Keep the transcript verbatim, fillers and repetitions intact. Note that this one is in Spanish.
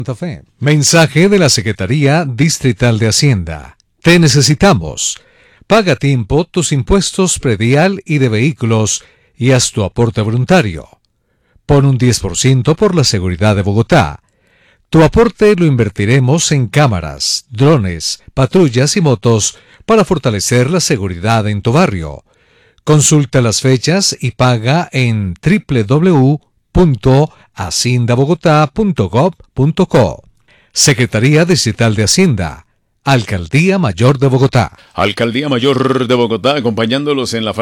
Santa Fe. Mensaje de la Secretaría Distrital de Hacienda. Te necesitamos. Paga a tiempo tus impuestos predial y de vehículos y haz tu aporte voluntario. Pon un diez por ciento por la seguridad de Bogotá. Tu aporte lo invertiremos en cámaras, drones, patrullas y motos para fortalecer la seguridad en tu barrio. Consulta las fechas y paga en doble u doble u doble u punto hacienda bogotá punto gob punto co. Secretaría Distrital de Hacienda. Alcaldía Mayor de Bogotá. Alcaldía Mayor de Bogotá, acompañándolos en la